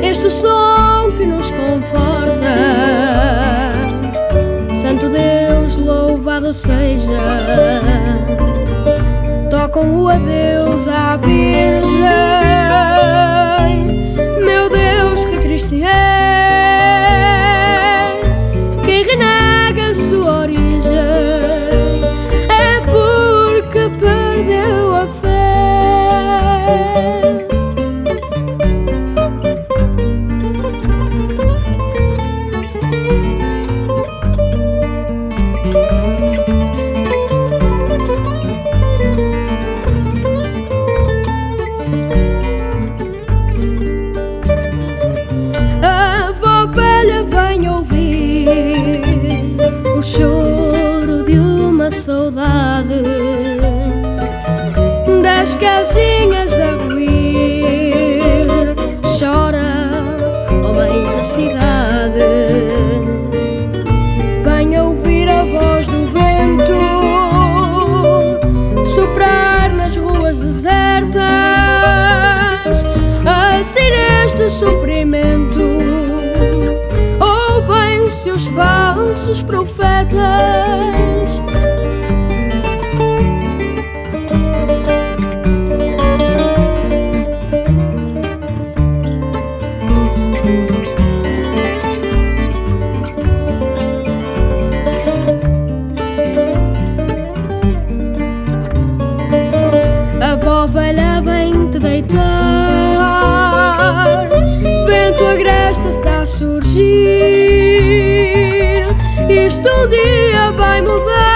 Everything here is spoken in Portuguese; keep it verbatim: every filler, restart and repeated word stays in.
este som que nos conforta. Santo Deus, louvado seja. Tocam o adeus à Virgem. Meu Deus, que triste é quem renega a sua origem, é porque perdeu a fé. O choro de uma saudade, das casinhas a ruir, chora, ó mãe da cidade. Venha ouvir a voz do vento soprar nas ruas desertas, assim neste sofrimento ouvem-se os falsos profetas. A avó velha vem te deitar, vento agreste está a surgir. Isto um dia vai mudar.